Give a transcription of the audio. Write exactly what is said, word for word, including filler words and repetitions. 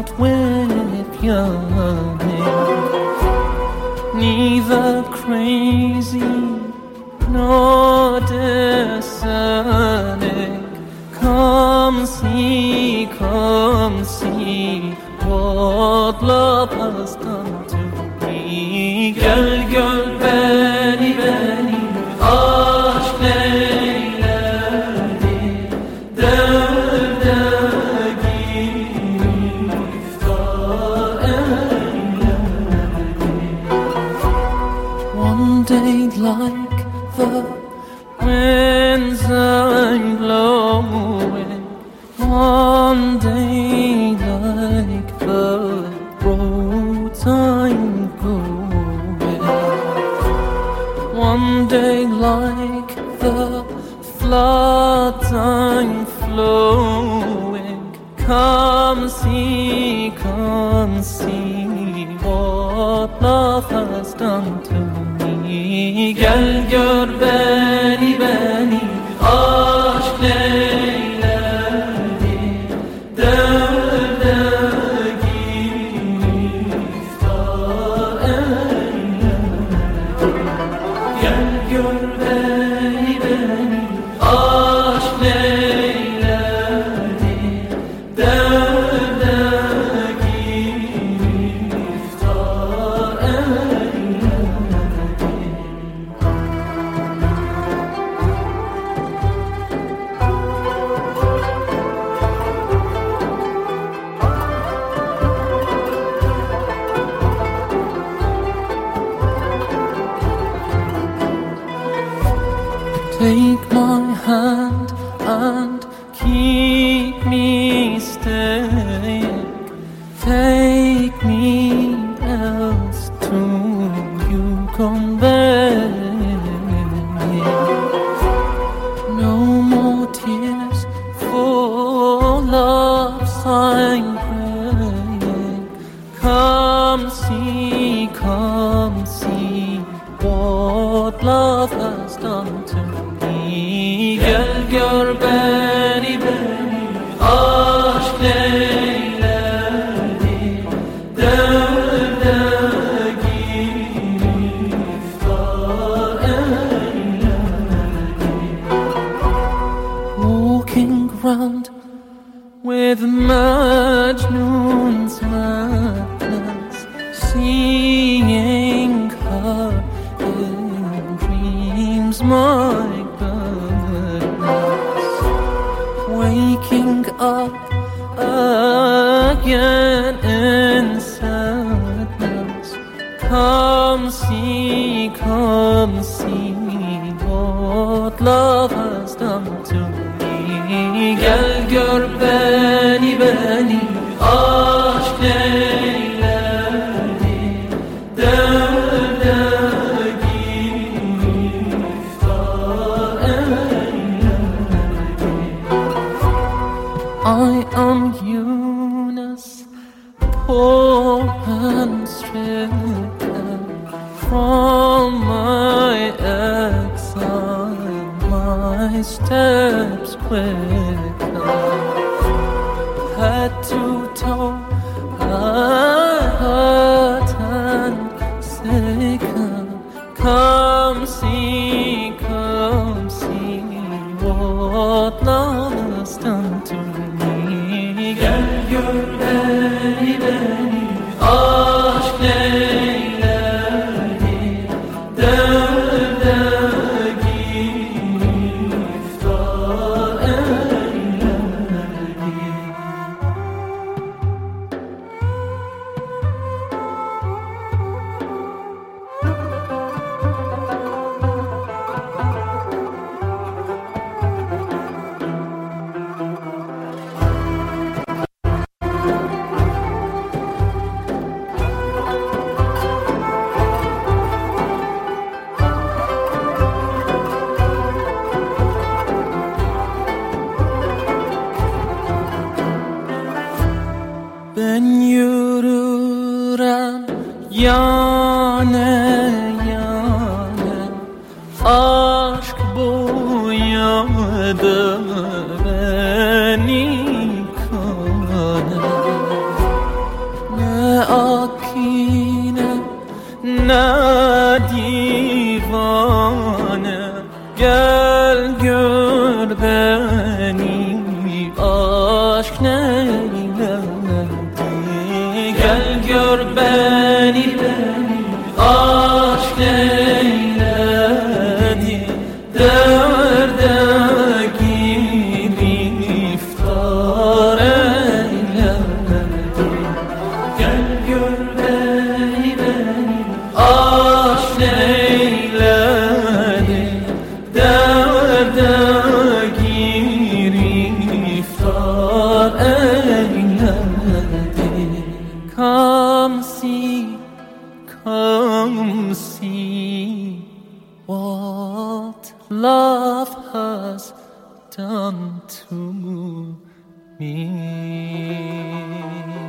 chant with yearning, neither crazy nor discerning. Come see, come see what love has done to me. Gel gör beni beni, aşk neyledi, derde giriftar eyledi. One day like the winds are blowing, one day like the roads I'm going, one day like the floods I'm flowing. Come see, come see what love has done to me. Gel gör beni beni, aşk neyledi, derde giriftar eyledi. Gel gör beni beni, aşk neyledi, derde giriftar eyledi. Take my hand and keep me staying. Take me else to you convey. No more tears for love's I'm praying. Come see, come see what love has done to me. Gel gör beni beni, aşk neyledi, derde giriftar eyledi. Walking round with Majnun's madness, seeing her in dreams, my goodness. Waking up again in sadness. Come see, come see what love has done to me. Gel gör beni beni, aşk neyledi, derde giriftar eyledi. I am Yunus, poor and stricken from my exile, my steps quicken, head to toe, hurt and sicken. Come see, come see what love has done to me. Gel gör beni beni, aşk neyledi, derde giriftar eyledi. Ben yürürem yane yane, aşk boyadı beni kane. gör beni beni aşk eyledi, derde giriftar eyledi. Gel gör beni beni aşk eyledi, derde giriftar eyledi. Come see, come see what love has done to me.